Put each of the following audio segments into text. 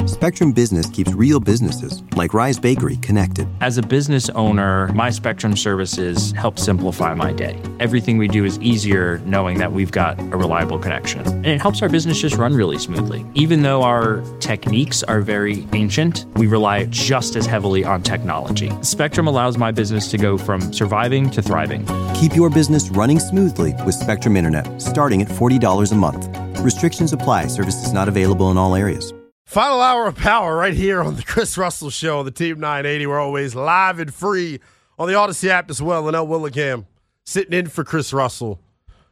Spectrum Business keeps real businesses, like Rise Bakery, connected. As a business owner, my Spectrum services help simplify my day. Everything we do is easier knowing that we've got a reliable connection. And it helps our business just run really smoothly. Even though our techniques are very ancient, we rely just as heavily on technology. Spectrum allows my business to go from surviving to thriving. Keep your business running smoothly with Spectrum Internet, starting at $40 a month. Restrictions apply. Services not available in all areas. Final hour of power right here on the Chris Russell Show, the Team 980. We're always live and free on the Odyssey app as well. Linnell Willingham sitting in for Chris Russell.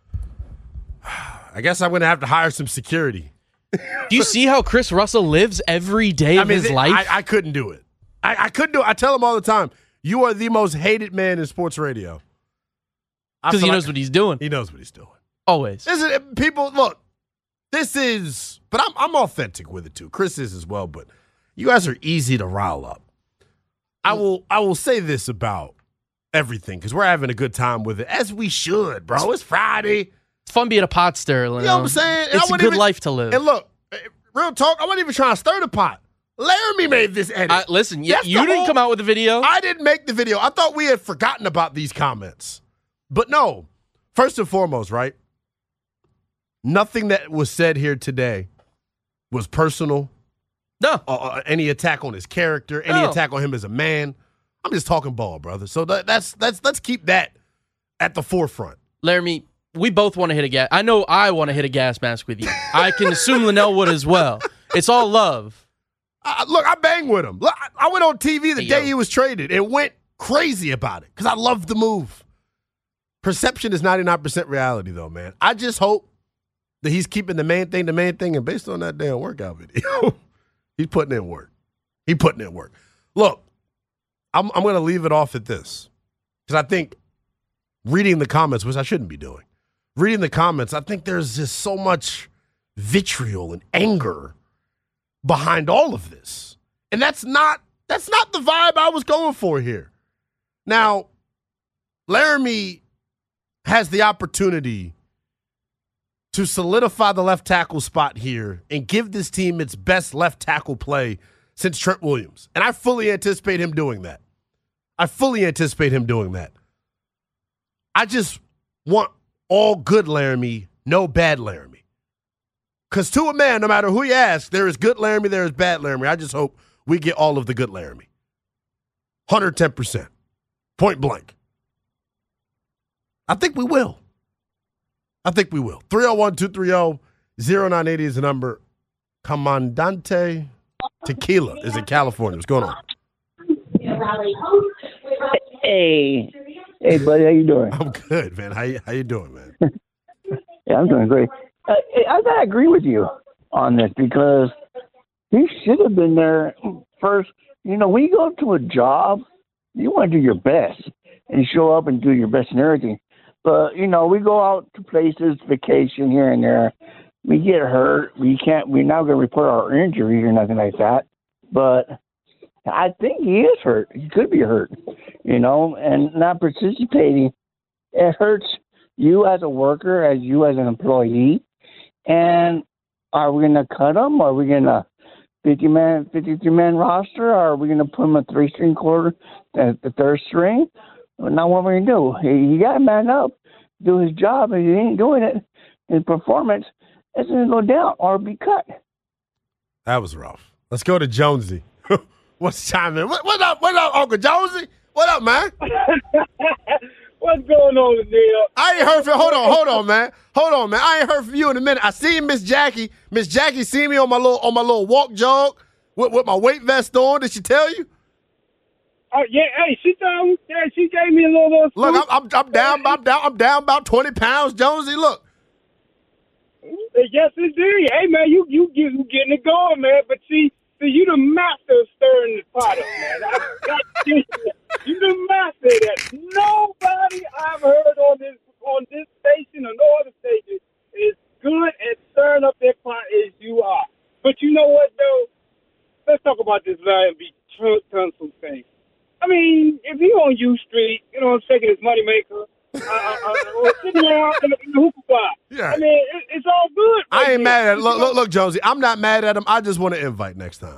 I guess I'm going to have to hire some security. Do you see how Chris Russell lives every day of his life? I couldn't do it. I couldn't do it. I tell him all the time, you are the most hated man in sports radio. Because he knows what he's doing. He knows what he's doing. Always. People, look, this is, but I'm authentic with it too. Chris is as well, but you guys are easy to rile up. I will say this about everything because we're having a good time with it, as we should, bro. It's Friday. It's fun being a pot stirrer. You know what I'm saying? It's a good life to live. And look, real talk, I wasn't even trying to stir the pot. Laramie made this edit. Listen, you didn't come out with the video. I didn't make the video. I thought we had forgotten about these comments. But no, first and foremost, right? Nothing that was said here today was personal. No. Any attack on his character, any attack on him as a man. I'm just talking ball, brother. So let's keep that at the forefront. Laramie, we both want to hit a gas. I know I want to hit a gas mask with you. I can assume Linnell would as well. It's all love. Look, I banged with him. Look, I went on TV the day he was traded and went crazy about it because I love the move. Perception is 99% reality, though, man. I just hope that he's keeping the main thing, and based on that damn workout video, he's putting in work. Look, I'm going to leave it off at this because I think reading the comments, which I shouldn't be doing, reading the comments, I think there's just so much vitriol and anger behind all of this. And that's not the vibe I was going for here. Now, Laramie has the opportunity to solidify the left tackle spot here and give this team its best left tackle play since Trent Williams. And I fully anticipate him doing that. I just want all good Laramie, no bad Laramie. Because to a man, no matter who you ask, there is good Laramie, there is bad Laramie. I just hope we get all of the good Laramie. 110%. Point blank. I think we will. 301-230-0980 is the number. Comandante Tequila is in California. What's going on? Hey, buddy, how you doing? I'm good, man. How you doing, man? Yeah, I'm doing great. I gotta agree with you on this because he should have been there first. You know, when you go to a job, you want to do your best and show up and do your best and everything. But, you know, we go out to places, vacation here and there. We get hurt. We're not going to report our injuries or nothing like that. But I think he is hurt. He could be hurt, you know, and not participating. It hurts you as a worker, as you as an employee. And are we going to cut him? Are we going to 53-man roster? Or are we going to put him a 3-string quarter, the third string? Now what are we going to do? He got to man up, do his job, and he ain't doing it. His performance is going to go down or be cut. That was rough. Let's go to Jonesy. What's chiming? What up, Uncle Jonesy? What up, man? What's going on, Neil? I ain't heard from. Hold on, man. I ain't heard from you in a minute. I seen Miss Jackie. Miss Jackie seen me on my little walk jog with my weight vest on. Did she tell you? Oh yeah, hey, she told me. Yeah, she gave me a little. Look, I'm down about 20 pounds, Jonesy. Look. Yes, indeed. Hey, man, you getting it going, man. But see, you the master of stirring the pot up, man. You the master of that. Nobody I've heard on this station or no other station is good at stirring up their pot as you are. But you know what, though? Let's talk about this Larry B. Tunsil thing. I mean, if he on U Street, you know, taking his moneymaker, or sitting around in the hookah bar. Yeah. I mean, it's all good. I ain't mad at him. Look, Jonesy, I'm not mad at him. I just want an invite next time.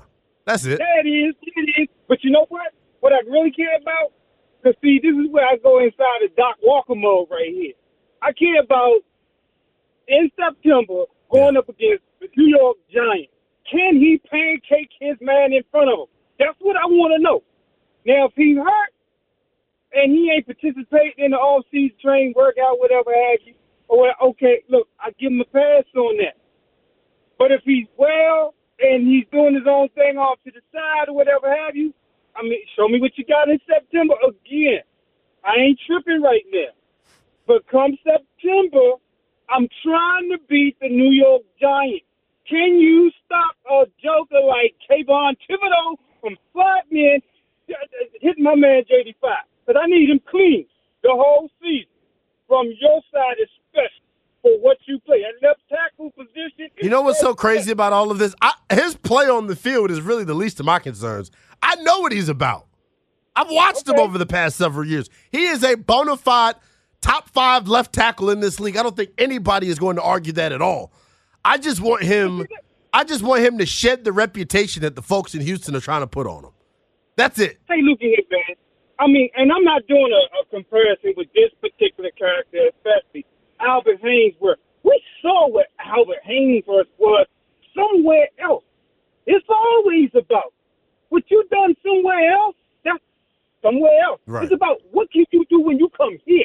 That's it. That is. But you know what? What I really care about? Because, see, this is where I go inside the Doc Walker mode right here. I care about, in September, going up against the New York Giants. Can he pancake his man in front of him? That's what I want to know. Now, if he's hurt and he ain't participating in the off-season training, workout, whatever have you, okay, look, I give him a pass on that. But if he's well and he's doing his own thing off to the side or whatever have you, I mean, show me what you got in September again. I ain't tripping right now. But come September, I'm trying to beat the New York Giants. Can you stop a joker like Kayvon Thibodeau from flattening, hitting my man JD5? Because I need him clean the whole season from your side, especially for what you play. At left tackle position. You know what's so crazy about all of this? His play on the field is really the least of my concerns. I know what he's about. I've watched him over the past several years. He is a bona fide top 5 left tackle in this league. I don't think anybody is going to argue that at all. I just want him to shed the reputation that the folks in Houston are trying to put on him. That's it. Hey, look at it, man. I mean, and I'm not doing a comparison with this particular character, especially Albert Haynes, where we saw what Albert Haynes was somewhere else. It's always about what you done somewhere else. That's somewhere else. Right. It's about what can you do when you come here.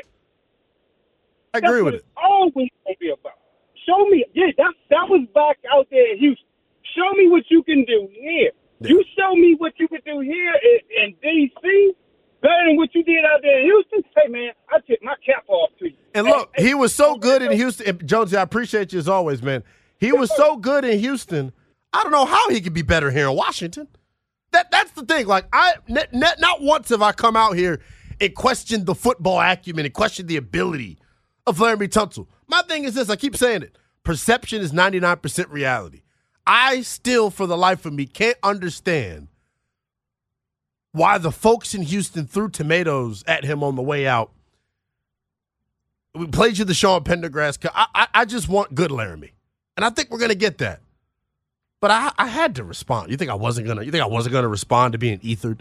I agree with it. That's what it's always going to be about. Show me. Yeah, that was back out there in Houston. Show me what you can do here. Yeah. You show me what you can do here in D.C., better than what you did out there in Houston. Hey, man, I tip my cap off to you. And look, he was so good in Houston. Jonesy, I appreciate you as always, man. He was so good in Houston. I don't know how he could be better here in Washington. That's the thing. Like, not once have I come out here and questioned the football acumen and questioned the ability of Laremy Tunsil. My thing is this. I keep saying it. Perception is 99% reality. I still, for the life of me, can't understand why the folks in Houston threw tomatoes at him on the way out. We played you the Sean Pendergrass. I just want good Laremy. And I think we're going to get that. But I had to respond. You think I wasn't gonna respond to being ethered?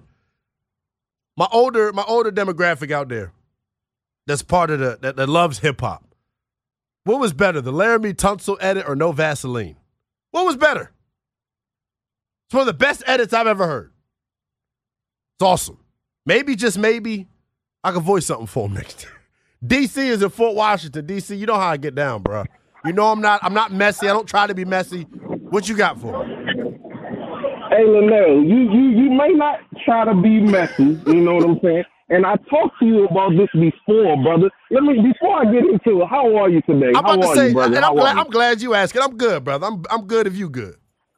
My older demographic out there that's part of that loves hip hop. What was better, the Laremy Tunsil edit or No Vaseline? What was better? It's one of the best edits I've ever heard. It's awesome. Maybe, just maybe, I can voice something for him next time. DC is in Fort Washington. DC, you know how I get down, bro. You know I'm not messy. I don't try to be messy. What you got for me? Hey, Linnell, you may not try to be messy, you know what I'm saying? And I talked to you about this before, brother. Before I get into it, how are you today? I'm about to say, you, brother? And I'm glad you asked it. I'm good, brother. I'm good if you good.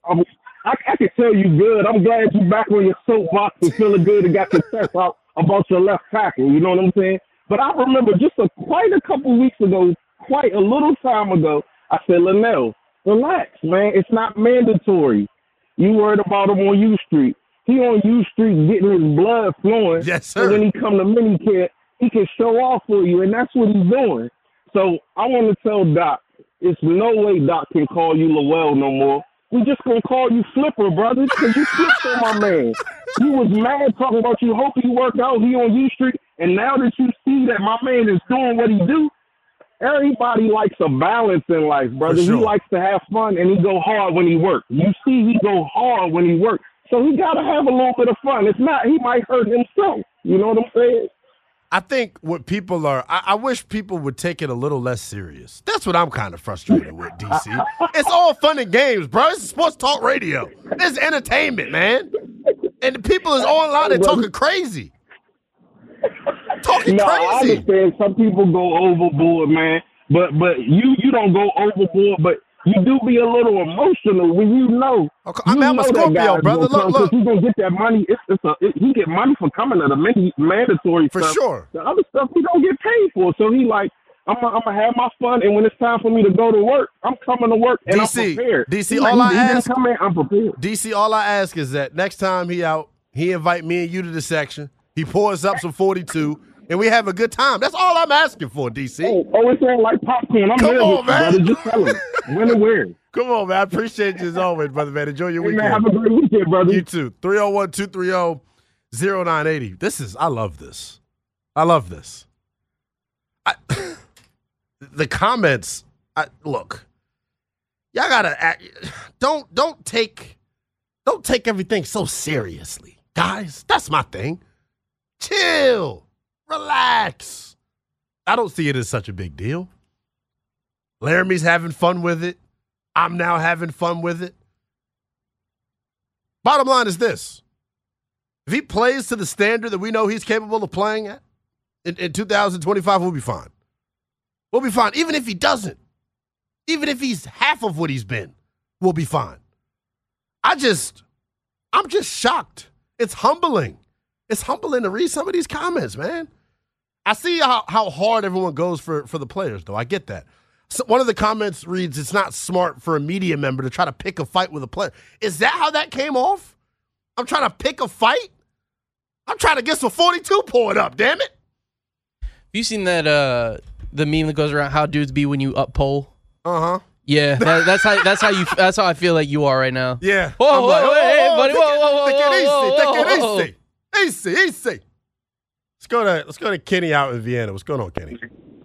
I can tell you good. I'm glad you back on your soapbox and feeling good and got your chest out about your left tackle. You know what I'm saying? But I remember just quite a couple weeks ago, quite a little time ago, I said, Linnell, relax, man. It's not mandatory. You worried about him on U Street. He on U Street getting his blood flowing. Yes, sir. And when he come to minicamp, he can show off for you, and that's what he's doing. So I want to tell Doc, it's no way Doc can call you Lowell no more. We just going to call you Flipper, brother, because you flipped on my man. You was mad talking about you hope he work out, he on U Street, and now that you see that my man is doing what he do, everybody likes a balance in life, brother. Sure. He likes to have fun, and he go hard when he works. You see he go hard when he works. So he got to have a little bit of fun. If not, he might hurt himself. You know what I'm saying? I think what people are, I wish people would take it a little less serious. That's what I'm kind of frustrated with, DC. It's all fun and games, bro. It's sports talk radio. It's entertainment, man. And the people is online and talking crazy. Talking crazy. I understand some people go overboard, man. But you don't go overboard, but you do be a little emotional when you know. Okay, I'm a Scorpio, brother. Look. He's going to get that money. He get money for coming to the mandatory for stuff. For sure. The other stuff he don't get paid for. So he like, I'm going to have my fun, and when it's time for me to go to work, I'm coming to work, and DC, I'm prepared. DC, all I ask, I'm prepared. DC, all I ask is that next time he out, he invite me and you to the section. He pours up some 42, and we have a good time. That's all I'm asking for, DC. Oh, it ain't like popcorn. I'm Come nervous, on, man. brother. Just tell him. When and where? Come on, man. I appreciate you as always, brother, man. Enjoy your weekend. Man, have a great weekend, brother. You too. 301-230-0980. I love this. The comments, look, y'all gotta don't take everything so seriously, guys. That's my thing. Chill, relax. I don't see it as such a big deal. Laramie's having fun with it. I'm now having fun with it. Bottom line is this: if he plays to the standard that we know he's capable of playing at in 2025, we'll be fine. We'll be fine. Even if he doesn't, even if he's half of what he's been, we'll be fine. I'm just shocked. It's humbling. It's humbling to read some of these comments, man. I see how hard everyone goes for the players, though. I get that. So one of the comments reads, it's not smart for a media member to try to pick a fight with a player. Is that how that came off? I'm trying to pick a fight? I'm trying to get some 42 poured up, damn it. Have you seen that the meme that goes around how dudes be when you up pole? Uh-huh. Yeah, that's how I feel like you are right now. Yeah. Whoa, hey, buddy, Take it whoa. easy. Let's go to Kenny out in Vienna. What's going on, Kenny?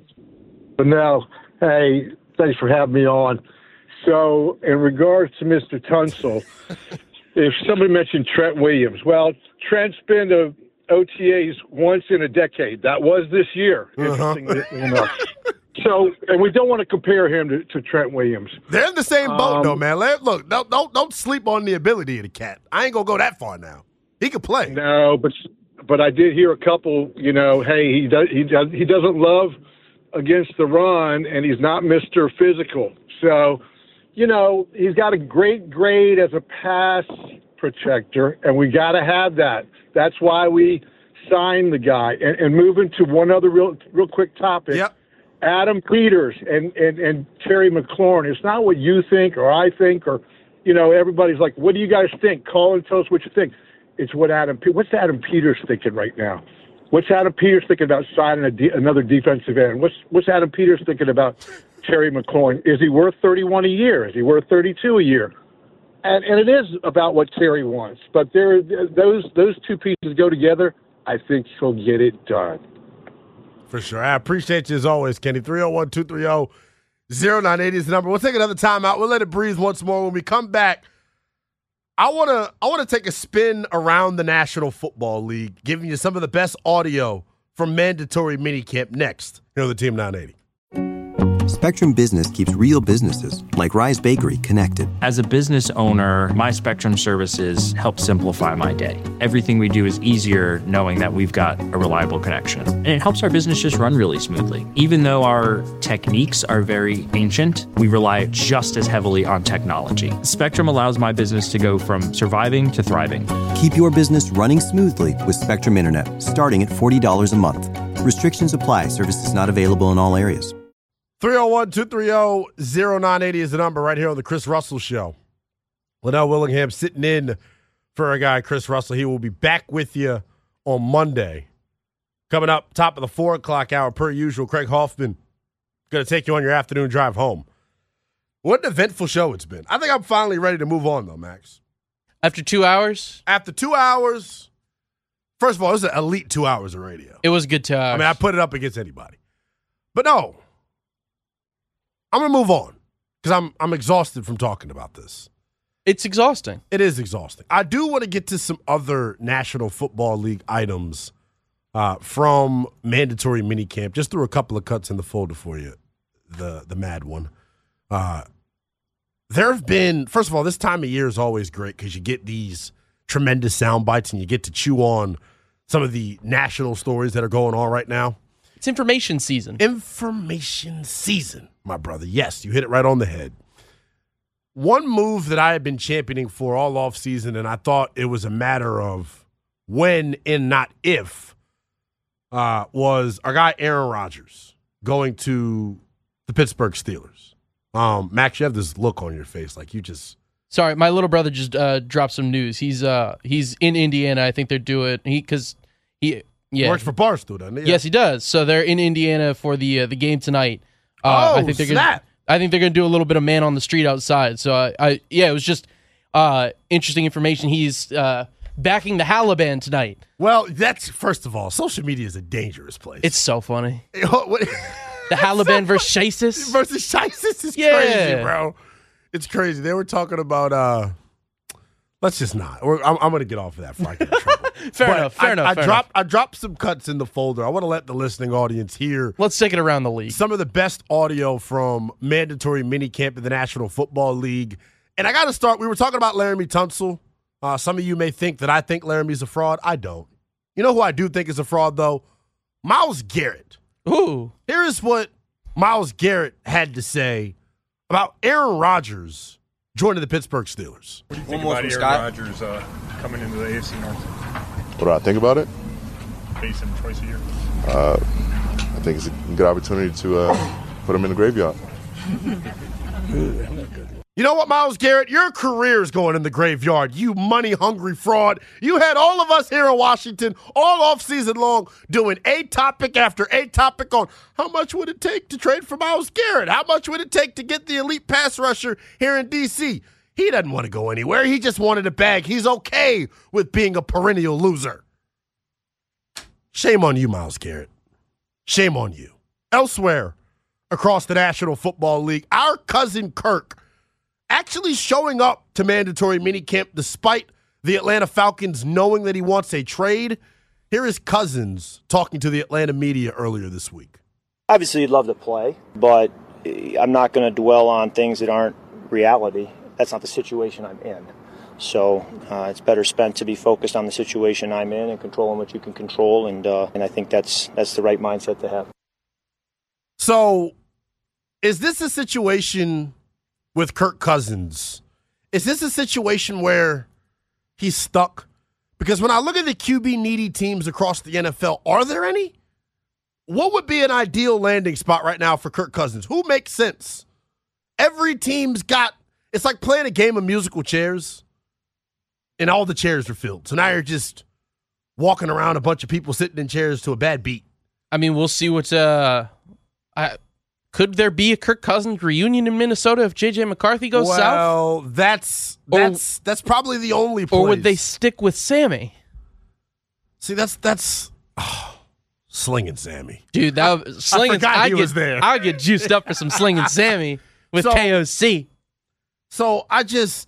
But now, hey, thanks for having me on. So, in regards to Mr. Tunsil, if somebody mentioned Trent Williams, well, Trent's been to OTAs once in a decade. That was this year, interestingly enough. So, and we don't want to compare him to Trent Williams. They're in the same boat, though, man. Look, don't sleep on the ability of the cat. I ain't gonna go that far now. He can play. No, but I did hear a couple. Hey, he doesn't love against the run, and he's not Mr. Physical. So, he's got a great grade as a pass protector, and we got to have that. That's why we signed the guy. And moving to one other real quick topic. Yep. Adam Peters and Terry McLaurin. It's not what you think or I think or, everybody's like, what do you guys think? Call and tell us what you think. It's what's Adam Peters thinking right now? What's Adam Peters thinking about signing another defensive end? What's Adam Peters thinking about Terry McLaurin? Is he worth $31 a year? Is he worth $32 a year? And it is about what Terry wants. But those two pieces go together. I think he'll get it done. For sure. I appreciate you as always, Kenny. 301-230-0980 is the number. We'll take another time out. We'll let it breathe once more. When we come back, I wanna take a spin around the National Football League, giving you some of the best audio from mandatory minicamp next here on the Team 980. Spectrum Business keeps real businesses, like Rise Bakery, connected. As a business owner, my Spectrum services help simplify my day. Everything we do is easier knowing that we've got a reliable connection. And it helps our business just run really smoothly. Even though our techniques are very ancient, we rely just as heavily on technology. Spectrum allows my business to go from surviving to thriving. Keep your business running smoothly with Spectrum Internet, starting at $40 a month. Restrictions apply. Services not available in all areas. 301-230-0980 is the number right here on the Chris Russell Show. Linnell Willingham sitting in for our guy, Chris Russell. He will be back with you on Monday. Coming up, top of the 4 o'clock hour, per usual, Craig Hoffman going to take you on your afternoon drive home. What an eventful show it's been. I think I'm finally ready to move on, though, Max. After 2 hours? After 2 hours, first of all, it was an elite 2 hours of radio. It was a good 2 hours. I mean, I put it up against anybody. But no. I'm going to move on because I'm exhausted from talking about this. It's exhausting. It is exhausting. I do want to get to some other National Football League items from mandatory minicamp. Just threw a couple of cuts in the folder for you, the mad one. There have been, first of all, this time of year is always great because you get these tremendous sound bites and you get to chew on some of the national stories that are going on right now. It's information season. Information season, my brother. Yes, you hit it right on the head. One move that I had been championing for all offseason, and I thought it was a matter of when and not if, was our guy Aaron Rodgers going to the Pittsburgh Steelers. Max, you have this look on your face like you just... Sorry, my little brother just dropped some news. He's in Indiana. I think they're doing works for Barstool, doesn't he? Yes, he does. So they're in Indiana for the game tonight. I I think they're going to do a little bit of man on the street outside. So, it was just interesting information. He's backing the Taliban tonight. Well, that's, first of all, social media is a dangerous place. It's so funny. The Taliban versus ISIS? Versus ISIS is crazy, bro. It's crazy. They were talking about, let's just not. I'm going to get off of that before I get in trouble. Fair enough. I dropped some cuts in the folder. I want to let the listening audience hear. Let's take it around the league. Some of the best audio from mandatory minicamp in the National Football League. And I got to start. We were talking about Laremy Tunsil. Some of you may think that I think Laramie's a fraud. I don't. You know who I do think is a fraud, though? Myles Garrett. Ooh. Here is what Myles Garrett had to say about Aaron Rodgers joining the Pittsburgh Steelers. What do you think about Aaron Rodgers coming into the AFC North? What do I think about it? Facing him twice a year. I think it's a good opportunity to put him in the graveyard. You know what, Myles Garrett? Your career is going in the graveyard, you money-hungry fraud. You had all of us here in Washington all offseason long doing a topic after a topic on how much would it take to trade for Myles Garrett? How much would it take to get the elite pass rusher here in D.C.? He doesn't want to go anywhere. He just wanted a bag. He's okay with being a perennial loser. Shame on you, Myles Garrett. Shame on you. Elsewhere across the National Football League, our cousin Kirk actually showing up to mandatory minicamp despite the Atlanta Falcons knowing that he wants a trade. Here is Cousins talking to the Atlanta media earlier this week. Obviously, you'd love to play, but I'm not going to dwell on things that aren't reality. That's not the situation I'm in. So it's better spent to be focused on the situation I'm in and controlling what you can control, and I think that's the right mindset to have. So is this a situation with Kirk Cousins? Is this a situation where he's stuck? Because when I look at the QB-needy teams across the NFL, are there any? What would be an ideal landing spot right now for Kirk Cousins? Who makes sense? Every team's got, it's like playing a game of musical chairs, and all the chairs are filled. So now you're just walking around a bunch of people sitting in chairs to a bad beat. I mean, we'll see what could there be a Kirk Cousins reunion in Minnesota if J.J. McCarthy goes south? Well, that's probably the only place. Or would they stick with Sammy? See, that's Slinging Sammy. Dude, I forgot he was there. I'd get juiced up for some Slinging Sammy with KOC. So I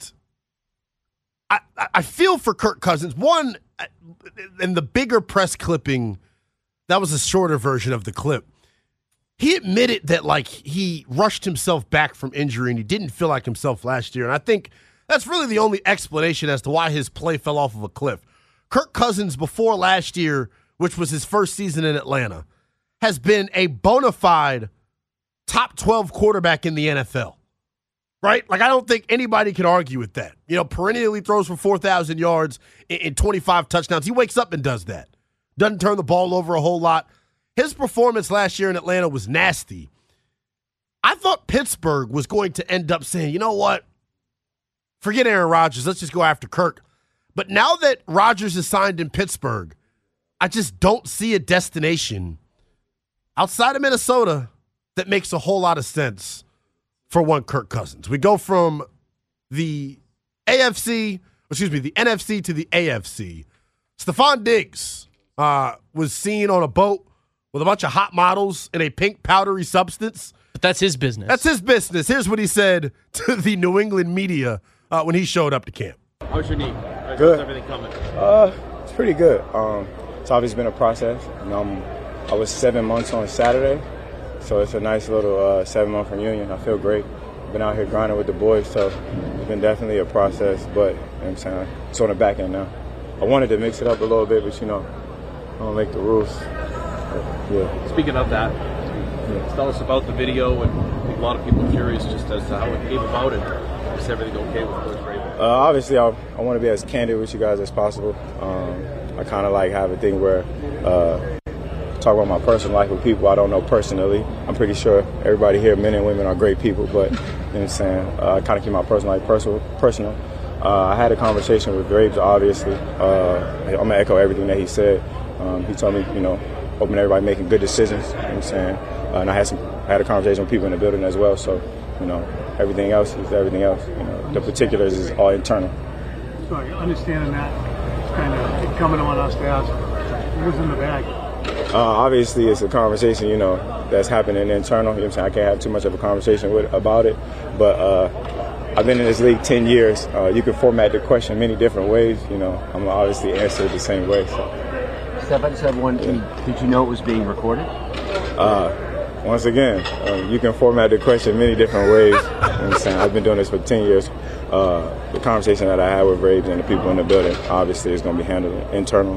feel for Kirk Cousins. One, in the bigger press clipping, that was a shorter version of the clip. He admitted that, he rushed himself back from injury and he didn't feel like himself last year. And I think that's really the only explanation as to why his play fell off of a cliff. Kirk Cousins, before last year, which was his first season in Atlanta, has been a bona fide top 12 quarterback in the NFL. Right? I don't think anybody can argue with that. Perennially throws for 4,000 yards and 25 touchdowns. He wakes up and does that. Doesn't turn the ball over a whole lot. His performance last year in Atlanta was nasty. I thought Pittsburgh was going to end up saying, you know what? Forget Aaron Rodgers. Let's just go after Kirk. But now that Rodgers is signed in Pittsburgh, I just don't see a destination outside of Minnesota that makes a whole lot of sense for one Kirk Cousins. We go from the NFC to the AFC. Stephon Diggs was seen on a boat with a bunch of hot models in a pink powdery substance. But that's his business. That's his business. Here's what he said to the New England media when he showed up to camp. How's your knee? Good. How's everything coming? It's pretty good. It's obviously been a process. I was 7 months on Saturday, so it's a nice little 7-month reunion. I feel great. Been out here grinding with the boys, so it's been definitely a process, but I'm saying it's on the back end now. I wanted to mix it up a little bit, but I don't make the rules. Yeah. Speaking of that, tell us about the video, and I think a lot of people are curious just as to how it came about and is everything okay with Coach Vrabel? Obviously, I want to be as candid with you guys as possible. I kind of have a thing where talk about my personal life with people I don't know personally. I'm pretty sure everybody here, men and women, are great people, but you know what I'm saying, I kind of keep my personal life personal. I had a conversation with Graves, obviously. I'm going to echo everything that he said. He told me, hoping everybody making good decisions, you know what I'm saying. And I had a conversation with people in the building as well, so You know, everything else is everything else. You know, the particulars is all internal. So understanding that, it's kind of coming on us to ask, who's in the bag? Obviously, it's a conversation, you know, that's happening internal. You know what I'm saying? I can't have too much of a conversation about it. But I've been in this league 10 years. You can format the question many different ways. You know, I'm obviously answer it the same way. So. Steph, I just have one. Did you know it was being recorded? Once again, you can format the question many different ways. You know what I'm saying? I've been doing this for 10 years. The conversation that I had with Braves and the people in the building, obviously, is going to be handled internal.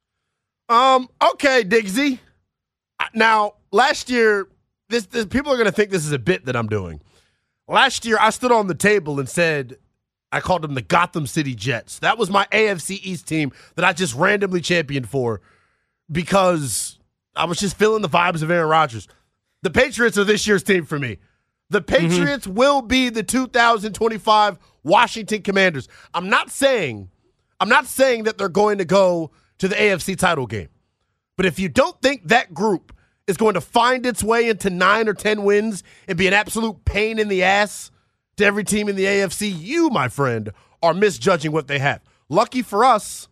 Okay, Diggsy. Now, last year, this people are going to think this is a bit that I'm doing. Last year, I stood on the table and said, I called them the Gotham City Jets. That was my AFC East team that I just randomly championed for because I was just feeling the vibes of Aaron Rodgers. The Patriots are this year's team for me. The Patriots will be the 2025 Washington Commanders. I'm not saying that they're going to go to the AFC title game. But if you don't think that group is going to find its way into 9 or 10 wins and be an absolute pain in the ass to every team in the AFC, you, my friend, are misjudging what they have. Lucky for us,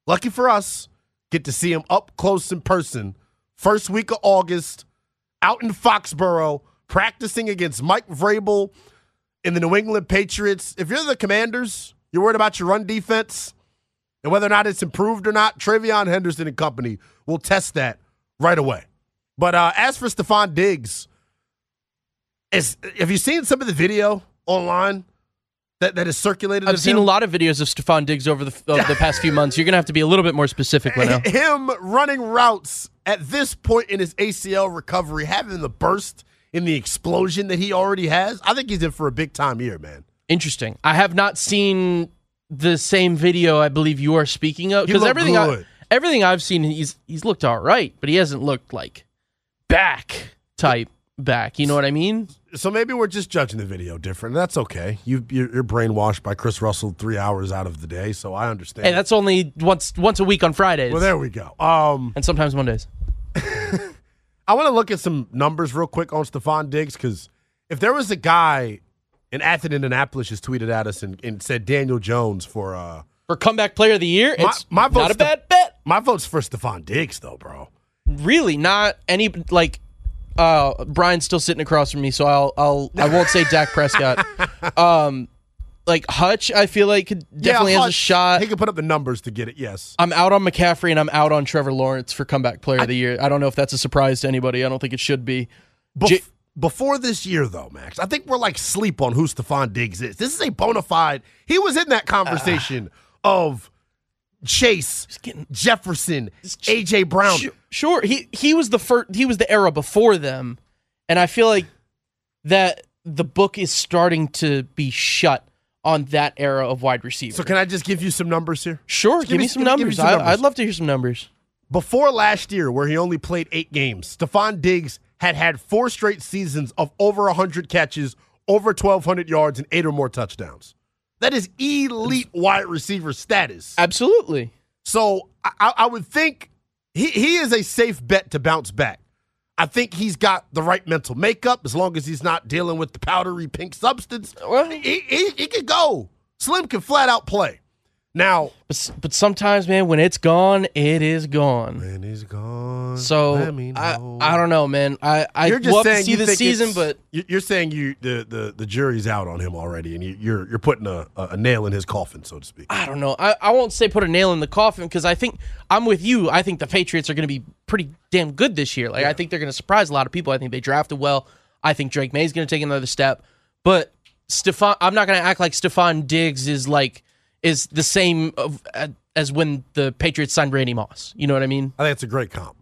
get to see them up close in person. First week of August, out in Foxborough, practicing against Mike Vrabel in the New England Patriots. If you're the Commanders, you're worried about your run defense and whether or not it's improved or not, Travion Henderson and company will test that right away. But as for Stephon Diggs, have you seen some of the video online that is circulated? I've seen a lot of videos of Stephon Diggs over the past few months. You're going to have to be a little bit more specific right now. Him running routes at this point in his ACL recovery, having the burst in the explosion that he already has, I think he's in for a big-time year, man. Interesting. I have not seen the same video I believe you are speaking of. Because everything I've seen, he's looked all right, but he hasn't looked like back. You know what I mean? So maybe we're just judging the video different. That's okay. You're brainwashed by Chris Russell 3 hours out of the day, so I understand. Hey, that's only once a week on Fridays. Well, there we go. And sometimes Mondays. I want to look at some numbers real quick on Stephon Diggs, because if there was a guy in Athens, Indianapolis, just tweeted at us and said Daniel Jones for comeback player of the year, it's not a bad bet. My vote's for Stephon Diggs, though, bro. Really, not any like. Brian's still sitting across from me, so I won't say Dak Prescott. Like Hutch, I feel like definitely has a shot. He can put up the numbers to get it. Yes, I'm out on McCaffrey and I'm out on Trevor Lawrence for comeback player of the year. I don't know if that's a surprise to anybody. I don't think it should be. Before this year, though, Max, I think we're like sleep on who Stephon Diggs is. This is a bona fide. He was in that conversation of Chase, Jefferson, AJ Brown. Sure, he was the first. He was the era before them, and I feel like that the book is starting to be shut on that era of wide receiver. So can I just give you some numbers here? Sure, give me some numbers. I'd love to hear some numbers. Before last year, where he only played 8 games, Stephon Diggs had 4 straight seasons of over 100 catches, over 1,200 yards, and 8 or more touchdowns. That is elite wide receiver status. Absolutely. So I would think he is a safe bet to bounce back. I think he's got the right mental makeup as long as he's not dealing with the powdery pink substance. Well, he could go. Slim can flat out play. Now, but sometimes, man, when it's gone, it is gone. When it's gone, so I don't know, man. I love to see the season, but you're saying the jury's out on him already, and you're putting a nail in his coffin, so to speak. I don't know. I won't say put a nail in the coffin because I think I'm with you. I think the Patriots are going to be pretty damn good this year. Like I think they're going to surprise a lot of people. I think they drafted well. I think Drake May's going to take another step, but I'm not going to act like Stephon Diggs is the same as when the Patriots signed Randy Moss. You know what I mean? I think it's a great comp.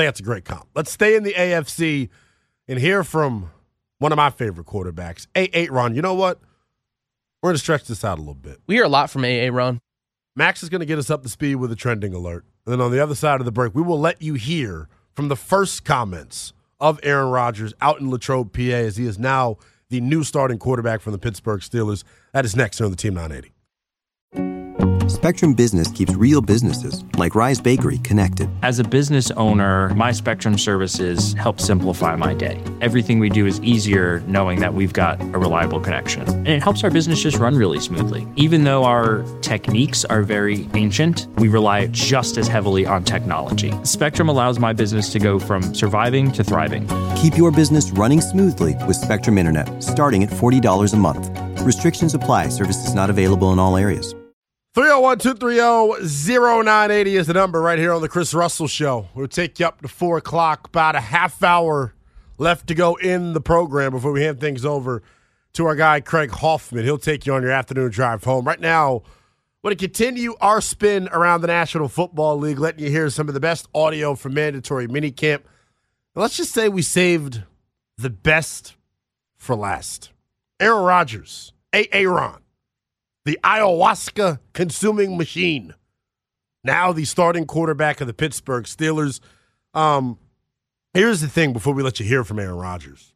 Let's stay in the AFC and hear from one of my favorite quarterbacks, A.A. Ron. You know what? We're going to stretch this out a little bit. We hear a lot from A.A. Ron. Max is going to get us up to speed with a trending alert. And then on the other side of the break, we will let you hear from the first comments of Aaron Rodgers out in Latrobe, PA, as he is now the new starting quarterback from the Pittsburgh Steelers. That is next here on the Team 980. Spectrum Business keeps real businesses, like Rise Bakery, connected. As a business owner, my Spectrum services help simplify my day. Everything we do is easier knowing that we've got a reliable connection. And it helps our business just run really smoothly. Even though our techniques are very ancient, we rely just as heavily on technology. Spectrum allows my business to go from surviving to thriving. Keep your business running smoothly with Spectrum Internet, starting at $40 a month. Restrictions apply. Services not available in all areas. 301-230-0980 is the number right here on the Chris Russell Show. We'll take you up to 4 o'clock, about a half hour left to go in the program before we hand things over to our guy, Craig Hoffman. He'll take you on your afternoon drive home. Right now, we're going to continue our spin around the National Football League, letting you hear some of the best audio from mandatory minicamp. Let's just say we saved the best for last. Aaron Rodgers, Aaron. The ayahuasca-consuming machine. Now the starting quarterback of the Pittsburgh Steelers. Here's the thing before we let you hear from Aaron Rodgers.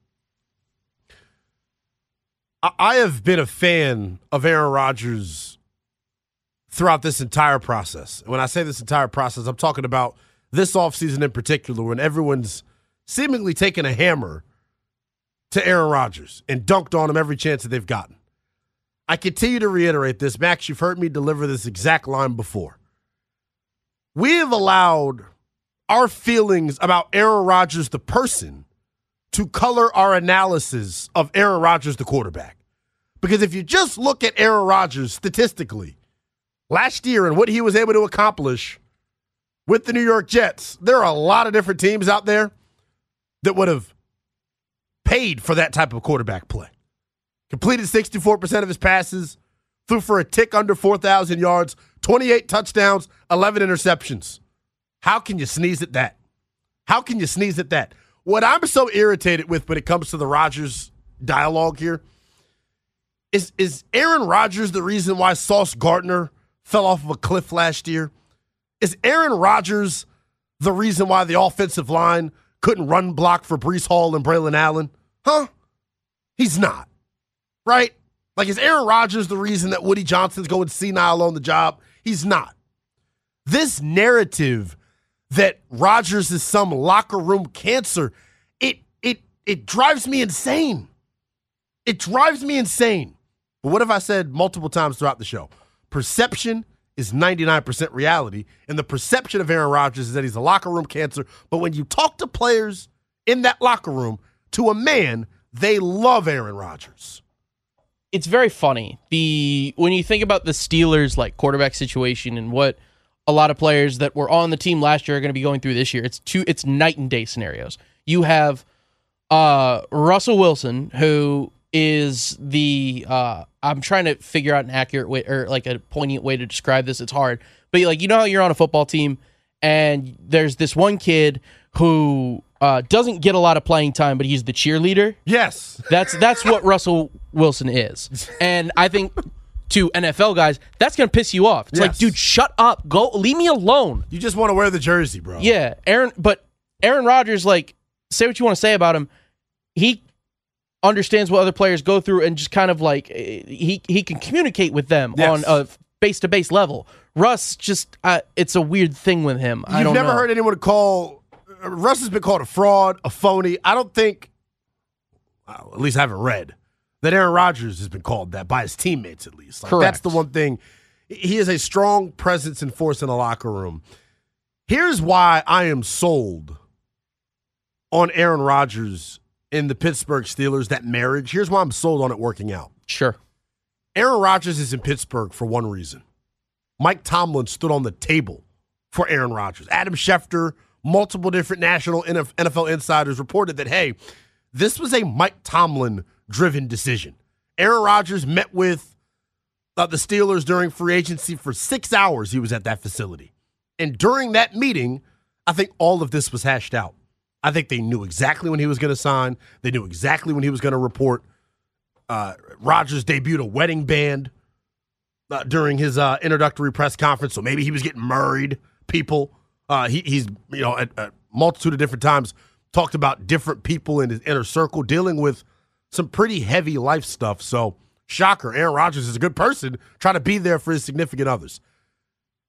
I have been a fan of Aaron Rodgers throughout this entire process. When I say this entire process, I'm talking about this offseason in particular, when everyone's seemingly taken a hammer to Aaron Rodgers and dunked on him every chance that they've gotten. I continue to reiterate this. Max, you've heard me deliver this exact line before. We have allowed our feelings about Aaron Rodgers, the person, to color our analysis of Aaron Rodgers, the quarterback. Because if you just look at Aaron Rodgers statistically, last year and what he was able to accomplish with the New York Jets, there are a lot of different teams out there that would have paid for that type of quarterback play. Completed 64% of his passes, threw for a tick under 4,000 yards, 28 touchdowns, 11 interceptions. How can you sneeze at that? How can you sneeze at that? What I'm so irritated with when it comes to the Rodgers dialogue here is Aaron Rodgers the reason why Sauce Gardner fell off of a cliff last year? Is Aaron Rodgers the reason why the offensive line couldn't run block for Breece Hall and Braylon Allen? Huh? He's not. Right? Like, is Aaron Rodgers the reason that Woody Johnson's going senile on the job? He's not. This narrative that Rodgers is some locker room cancer, it drives me insane. It drives me insane. But what have I said multiple times throughout the show? Perception is 99% reality, and the perception of Aaron Rodgers is that he's a locker room cancer. But when you talk to players in that locker room, to a man, they love Aaron Rodgers. It's very funny. When you think about the Steelers' like quarterback situation and what a lot of players that were on the team last year are going to be going through this year, it's night and day scenarios. You have Russell Wilson, who is the I'm trying to figure out an accurate way or like a poignant way to describe this. It's hard, but like, you know how you're on a football team and there's this one kid who doesn't get a lot of playing time, but he's the cheerleader. Yes. That's what Russell Wilson is. And I think to NFL guys, that's going to piss you off. It's like, dude, shut up. Go, leave me alone. You just want to wear the jersey, bro. Yeah. Aaron Rodgers, like, say what you want to say about him. He understands what other players go through and just kind of like, he can communicate with them on a base-to-base level. Russ, just, it's a weird thing with him. You've never heard anyone call... Russ has been called a fraud, a phony. I don't think, at least I haven't read, that Aaron Rodgers has been called that by his teammates, at least. Like, correct. That's the one thing. He is a strong presence and force in the locker room. Here's why I am sold on Aaron Rodgers in the Pittsburgh Steelers, that marriage. Here's why I'm sold on it working out. Sure. Aaron Rodgers is in Pittsburgh for one reason. Mike Tomlin stood on the table for Aaron Rodgers. Adam Schefter, multiple different national NFL insiders reported that, hey, this was a Mike Tomlin-driven decision. Aaron Rodgers met with the Steelers during free agency for 6 hours. He was at that facility. And during that meeting, I think all of this was hashed out. I think they knew exactly when he was going to sign. They knew exactly when he was going to report. Rodgers debuted a wedding band during his introductory press conference, so maybe he was getting married people. He's at a multitude of different times talked about different people in his inner circle dealing with some pretty heavy life stuff. So, shocker, Aaron Rodgers is a good person trying to be there for his significant others.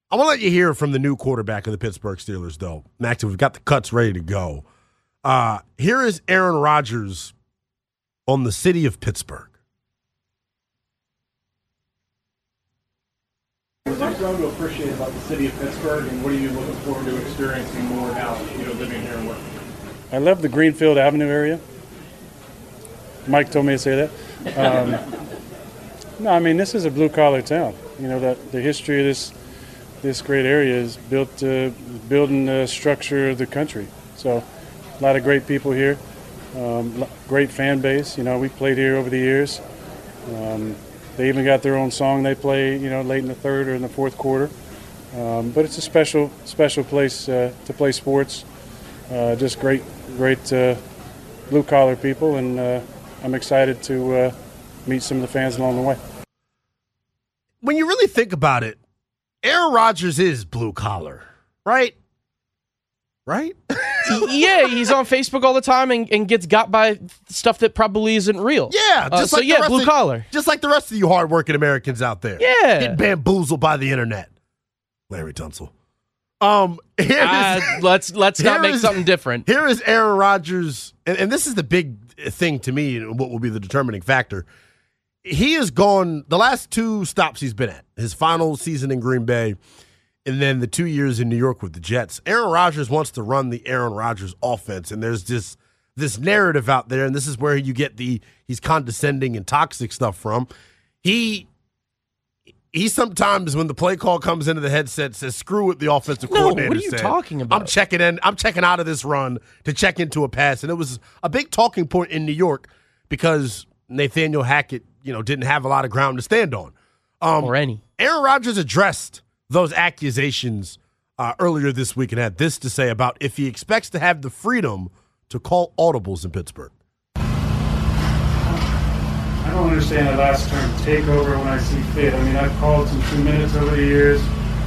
I want to let you hear from the new quarterback of the Pittsburgh Steelers, though. Max, we've got the cuts ready to go. Here is Aaron Rodgers on the city of Pittsburgh. What have you grown to appreciate about the city of Pittsburgh, and what are you looking forward to experiencing more now, living here and working? I love the Greenfield Avenue area. Mike told me to say that. No, I mean, this is a blue-collar town. That the history of this great area is building the structure of the country. So a lot of great people here, great fan base. We played here over the years. They even got their own song they play, late in the third or in the fourth quarter. But it's a special place to play sports. Just great blue-collar people, and I'm excited to meet some of the fans along the way. When you really think about it, Aaron Rodgers is blue-collar, right? Right? Yeah, he's on Facebook all the time and gets got by stuff that probably isn't real. Yeah, blue collar. Just like the rest of you hardworking Americans out there. Yeah. Get bamboozled by the internet. Larry Tunsil. Let's not make something different. Here is Aaron Rodgers, and this is the big thing to me, and what will be the determining factor. He has gone, the last 2 stops he's been at, his final season in Green Bay, and then the 2 years in New York with the Jets. Aaron Rodgers wants to run the Aaron Rodgers offense, and there's this narrative out there, and this is where you get he's condescending and toxic stuff from. He sometimes, when the play call comes into the headset, says, screw what the offensive coordinator what are you said. talking about? I'm checking out of this run to check into a pass. And it was a big talking point in New York because Nathaniel Hackett, didn't have a lot of ground to stand on. Or any. Aaron Rodgers addressed those accusations earlier this week and had this to say about if he expects to have the freedom to call audibles in Pittsburgh. I don't understand the last term, take over when I see fit. I mean, I've called some 2 minutes over the years.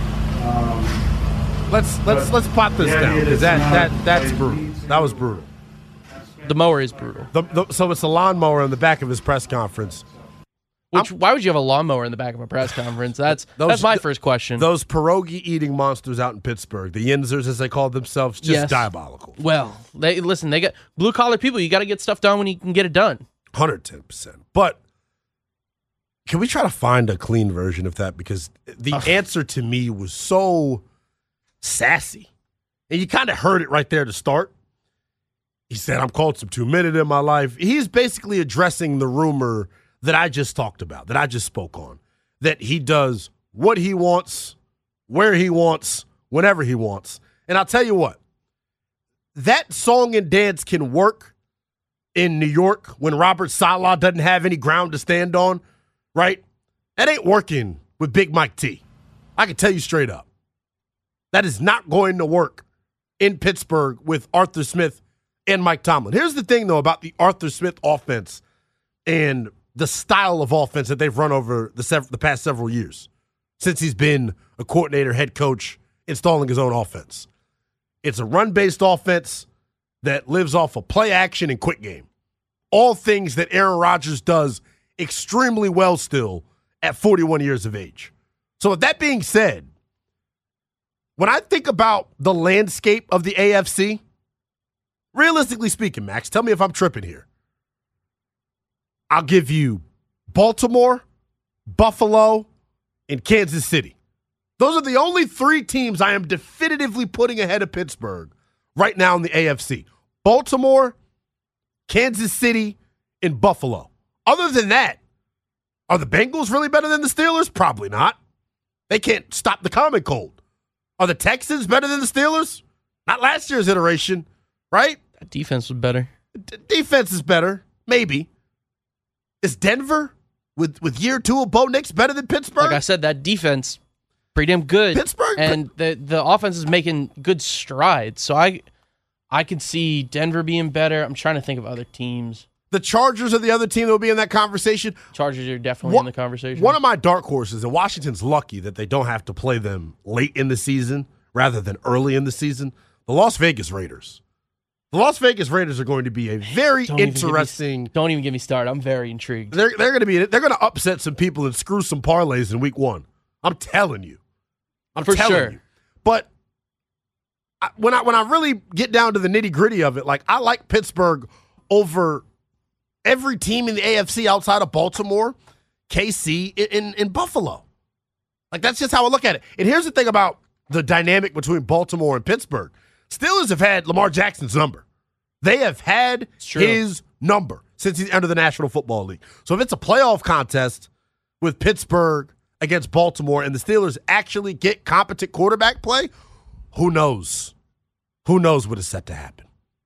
Let's plot this down, because that's brutal. That was brutal. The mower is brutal. So it's a lawnmower in the back of his press conference. Why would you have a lawnmower in the back of a press conference? That's my first question. Those pierogi-eating monsters out in Pittsburgh, the Yinzers, as they call themselves, just diabolical. Well, they got blue-collar people. You got to get stuff done when you can get it done. 110%. But can we try to find a clean version of that? Because the answer to me was so sassy. And you kind of heard it right there to start. He said, I'm called some 2-minute in my life. He's basically addressing the rumor that I just talked about, that I just spoke on, that he does what he wants, where he wants, whenever he wants. And I'll tell you what, that song and dance can work in New York when Robert Saleh doesn't have any ground to stand on, right? That ain't working with Big Mike T. I can tell you straight up. That is not going to work in Pittsburgh with Arthur Smith and Mike Tomlin. Here's the thing, though, about the Arthur Smith offense and the style of offense that they've run over the past several years since he's been a coordinator, head coach, installing his own offense. It's a run-based offense that lives off of play action and quick game. All things that Aaron Rodgers does extremely well still at 41 years of age. So with that being said, when I think about the landscape of the AFC, realistically speaking, Max, tell me if I'm tripping here. I'll give you Baltimore, Buffalo, and Kansas City. Those are the only 3 teams I am definitively putting ahead of Pittsburgh right now in the AFC. Baltimore, Kansas City, and Buffalo. Other than that, are the Bengals really better than the Steelers? Probably not. They can't stop the common cold. Are the Texans better than the Steelers? Not last year's iteration, right? That defense was better. Defense is better, maybe. Is Denver, with year 2 of Bo Nix, better than Pittsburgh? Like I said, that defense, pretty damn good. Pittsburgh? And the offense is making good strides. So I can see Denver being better. I'm trying to think of other teams. The Chargers are the other team that will be in that conversation. Chargers are definitely in the conversation. One of my dark horses, and Washington's lucky that they don't have to play them late in the season rather than early in the season, the Las Vegas Raiders. The Las Vegas Raiders are going to be a very interesting. Don't even get me started. I'm very intrigued. They're going to upset some people and screw some parlays in week 1. I'm telling you. I'm For telling sure. you. But when I really get down to the nitty-gritty of it, like, I like Pittsburgh over every team in the AFC outside of Baltimore, KC, in Buffalo. Like, that's just how I look at it. And here's the thing about the dynamic between Baltimore and Pittsburgh. Steelers have had Lamar Jackson's number. They have had his number since he's entered the National Football League. So if it's a playoff contest with Pittsburgh against Baltimore and the Steelers actually get competent quarterback play, who knows? Who knows what is set to happen?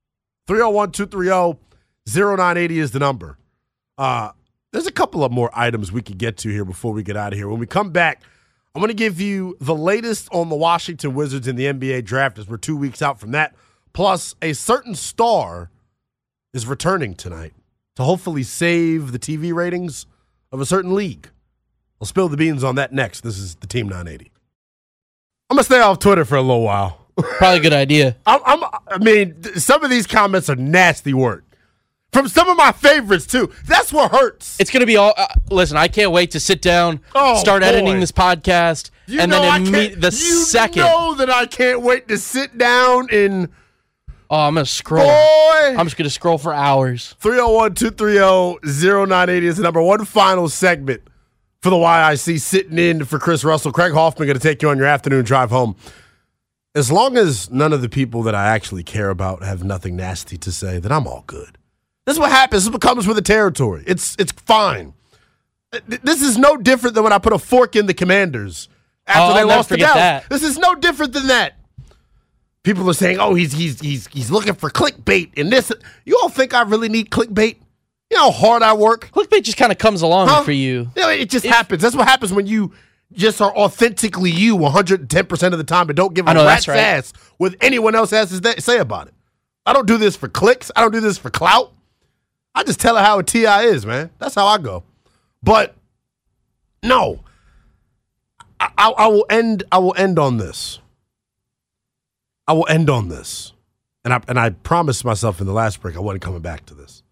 301-230-0980 is the number. There's a couple of more items we could get to here before we get out of here. When we come back, I'm going to give you the latest on the Washington Wizards in the NBA draft as we're 2 weeks out from that. Plus, a certain star is returning tonight to hopefully save the TV ratings of a certain league. I'll spill the beans on that next. This is the Team 980. I'm going to stay off Twitter for a little while. Probably a good idea. I mean, some of these comments are nasty work. From some of my favorites, too. That's what hurts. It's going to be all listen, I can't wait to sit down, start editing this podcast, and then second. You know that I can't wait to sit down and... Oh, I'm going to scroll. Boy. I'm just going to scroll for hours. 301-230-0980 is the number. One final segment for the YIC sitting in for Chris Russell. Craig Hoffman going to take you on your afternoon drive home. As long as none of the people that I actually care about have nothing nasty to say, then I'm all good. This is what happens. This is what comes with the territory. It's fine. This is no different than when I put a fork in the Commanders after they lost to Dallas. This is no different than that. People are saying, "Oh, he's looking for clickbait in this." You all think I really need clickbait? You know how hard I work. Clickbait just kind of comes along for you. You know, it just happens. That's what happens when you just are authentically you 110% of the time and don't give a rat's ass what anyone else has to say about it. I don't do this for clicks. I don't do this for clout. I just tell it how a TI is, man. That's how I go. But no, I will end on this. I will end on this. And I promised myself in the last break I wasn't coming back to this.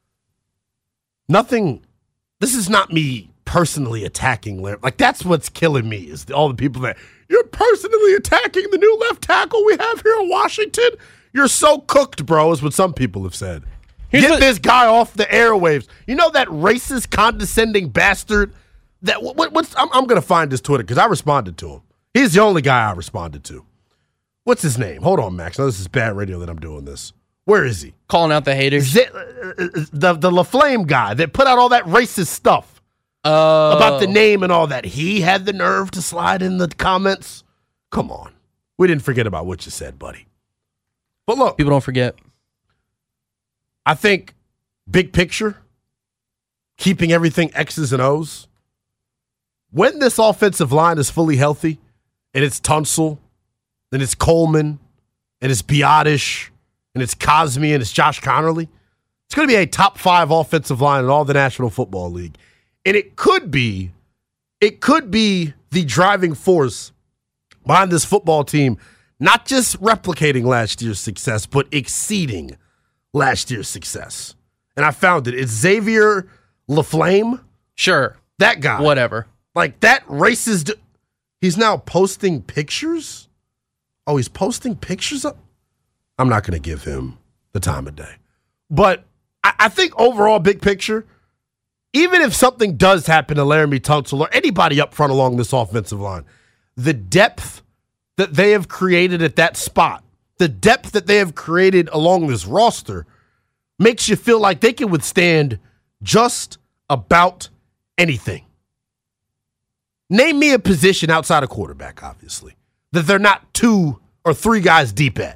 This is not me personally attacking Larry. Like, that's what's killing me is all the people that, you're personally attacking the new left tackle we have here in Washington. You're so cooked, bro, is what some people have said. Get this guy off the airwaves. You know that racist, condescending bastard? I'm going to find his Twitter because I responded to him. He's the only guy I responded to. What's his name? Hold on, Max. Now, this is bad radio that I'm doing this. Where is he? Calling out the haters. The LaFlame guy that put out all that racist stuff about the name and all that. He had the nerve to slide in the comments. Come on. We didn't forget about what you said, buddy. But look. People don't forget. I think big picture, keeping everything X's and O's, when this offensive line is fully healthy, and it's Tunsil, and it's Coleman, and it's Biotish, and it's Cosme, and it's Josh Connerly, it's going to be a top 5 offensive line in all the National Football League. And it could be the driving force behind this football team, not just replicating last year's success, but exceeding last year's success. And I found it. It's Xavier LaFlame. Sure. That guy. Whatever. Like, that racist. He's now posting pictures? Oh, he's posting pictures up? I'm not going to give him the time of day. But I think overall, big picture, even if something does happen to Laramie Tunsil or anybody up front along this offensive line, the depth that they have created at that spot, the depth that they have created along this roster makes you feel like they can withstand just about anything. Name me a position outside of quarterback, obviously, that they're not 2 or 3 guys deep at.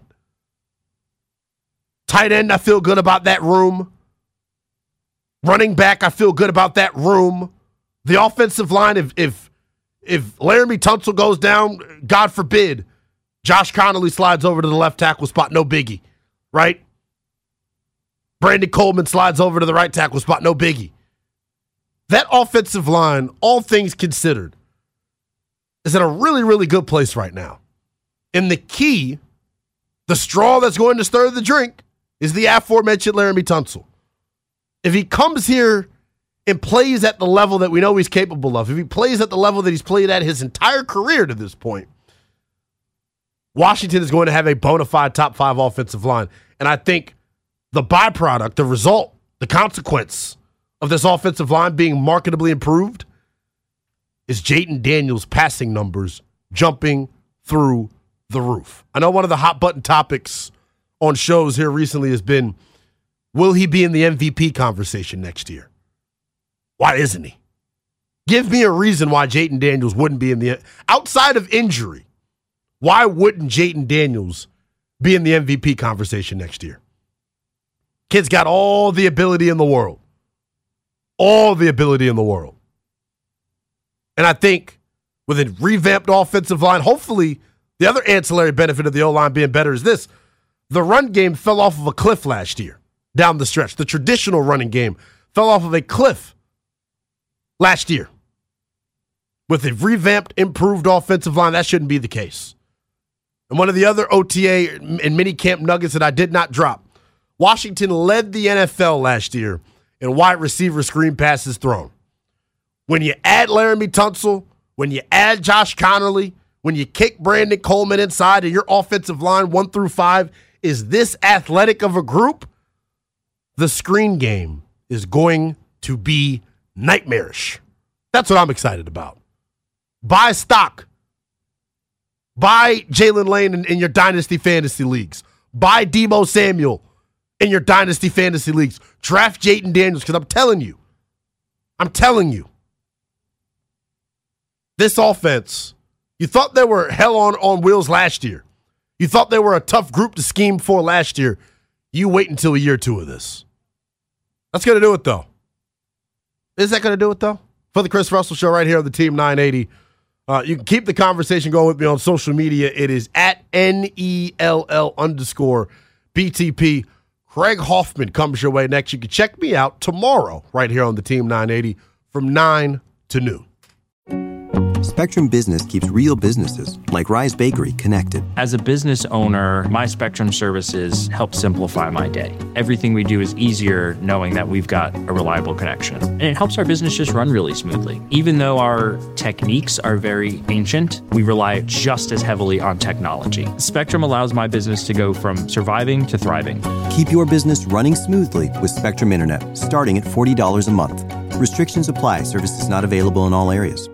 Tight end, I feel good about that room. Running back, I feel good about that room. The offensive line, if Laramie Tunsil goes down, God forbid, Josh Connerly slides over to the left tackle spot, no biggie, right? Brandon Coleman slides over to the right tackle spot, no biggie. That offensive line, all things considered, is in a really, really good place right now. And the key, the straw that's going to stir the drink, is the aforementioned Laramie Tunsil. If he comes here and plays at the level that we know he's capable of, if he plays at the level that he's played at his entire career to this point, Washington is going to have a bona fide top 5 offensive line. And I think the byproduct, the result, the consequence of this offensive line being marketably improved is Jayden Daniels' passing numbers jumping through the roof. I know one of the hot button topics on shows here recently has been, will he be in the MVP conversation next year? Why isn't he? Give me a reason why Jayden Daniels wouldn't be in the, outside of injury, why wouldn't Jayden Daniels be in the MVP conversation next year? Kid's got all the ability in the world. All the ability in the world. And I think with a revamped offensive line, hopefully the other ancillary benefit of the O-line being better is this. The run game fell off of a cliff last year down the stretch. The traditional running game fell off of a cliff last year. With a revamped, improved offensive line, that shouldn't be the case. And one of the other OTA and minicamp nuggets that I did not drop, Washington led the NFL last year in wide receiver screen passes thrown. When you add Laramie Tunsil, when you add Josh Connerly, when you kick Brandon Coleman inside and your offensive line 1 through 5 is this athletic of a group, the screen game is going to be nightmarish. That's what I'm excited about. Buy stock. Buy Jalen Lane in your Dynasty Fantasy Leagues. Buy Deebo Samuel in your Dynasty Fantasy Leagues. Draft Jayden Daniels, because I'm telling you, this offense, you thought they were hell on wheels last year. You thought they were a tough group to scheme for last year. You wait until a year or two of this. That's going to do it, though. Is that going to do it, though? For the Chris Russell Show right here on the Team 980. You can keep the conversation going with me on social media. It is at NELL_BTP. Craig Hoffman comes your way next. You can check me out tomorrow right here on the Team 980 from 9 to noon. Spectrum Business keeps real businesses like Rise Bakery connected. As a business owner, my Spectrum services help simplify my day. Everything we do is easier knowing that we've got a reliable connection. And it helps our business just run really smoothly. Even though our techniques are very ancient, we rely just as heavily on technology. Spectrum allows my business to go from surviving to thriving. Keep your business running smoothly with Spectrum Internet, starting at $40 a month. Restrictions apply. Services not available in all areas.